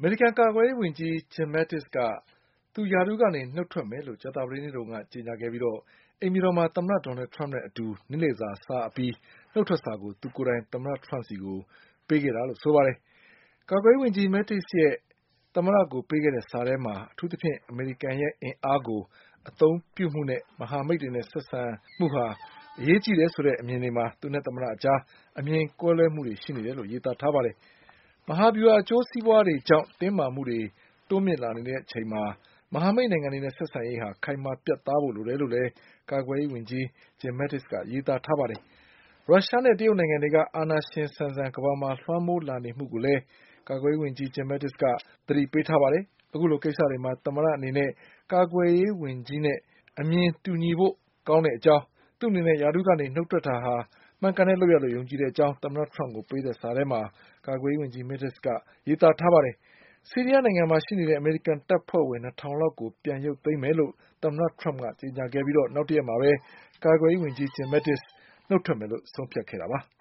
မေရိကန်ကာကွယ်ရေးဝန်ကြီး Jim Mattis ကသူရာထူးကနေနုတ်ထွက်မယ်လို့ကြာသပတေးနေ့တုန်းကကြေညာခဲ့ပြီးအိမ်ဖြူတော်မှာသမ္မတဒေါ်နယ်ထရမ့်နဲ့အတူနေ့လည်စာစားအပြီးနုတ်ထွက်စာကိုသူကိုယ်တိုင်သမ္မတထရမ့်ဆီကိုပေးခဲ့တာလို့ဆိုပါတယ်။ကာကွယ်ရေးဝန်ကြီး Mattis ရဲ့သမ္မတကိုပေးခဲ့တဲ့စာထဲမှာအထူးသဖြင့်အမေရိကန်ရဲ့အင်အားကိုအသုံးပြုမှုနဲ့မဟာမိတ်တွေနဲ့ဆက်ဆံမှုဟာအရေးကြီးတယ်ဆိုတဲ့အမြင်တွေမှာသူနဲ့သမ္မတအကြားအမြင်ကွဲလွဲမှုတွေရှိနေတယ်လို့ရေးသားထားပါတယ်။မဟာဗျူဟာအကျိုးစီးပွါးတွေကြောင့်တင်းမာမှုတွေတိုးမြင့်လာနေတဲ့အချိန်မှာမဟာမိတ်နိုင်ငံတွေနဲ့ဆက်ဆံရေးဟာခိုင်မာပြတ်သားဖို့လိုတယ်လို့လည်းကာကွယ်ရေးဝန်ကြီး Jim Mattis ကရေးသားထားပါတယ်။ရုရှားနဲ့တရုတ်နိုင်ငံတွေကအာဏာရှင်ဆန်ဆန်ကမ္ဘာမှာလွှမ်းမိုးလာနေမှုကိုလည်းကာကွယ်ရေးဝန်ကြီး Jim Mattis ကသတိပေးထားပါတယ်။အခုလိုကိစ္စတွေမှာသမ္မတအနေနဲ့ကာကွယ်ရေးဝန်ကြီးနဲ့အမြင်တူညီဖို့ကောင်းတဲ့အကြောင်းသူ့အနေနဲ့ရာထူးကနေနုတ်ထွက်တာဟာမှန်ကန်တဲ့လုပ်ရပ်လို့ယုံကြည်တဲ့အကြောင်းသမ္မတထရမ့်ကိုပေးတဲ့စာထဲမှာကာကွယ်ရေးဝန်ကြီး Mattis ကရေးသားထားပါတယ်။ဆီးရီးယားနိုင်ငံမှာရှိနေတဲ့အမေရိကန်တပ်ဖွဲ့ဝင်2000လောက်ကိုပြန်ရုပ်သိမ်းမယ်လို့သမ္မတထရမ့်ကကြေညာခဲ့ပြီးနောက်တရက်မှာပဲကာကွယ်ရေးဝန်ကြီး Jim Mattis နုတ်ထွက်မယ်လို့ဆုံးဖြတ်ခဲ့တာပါ။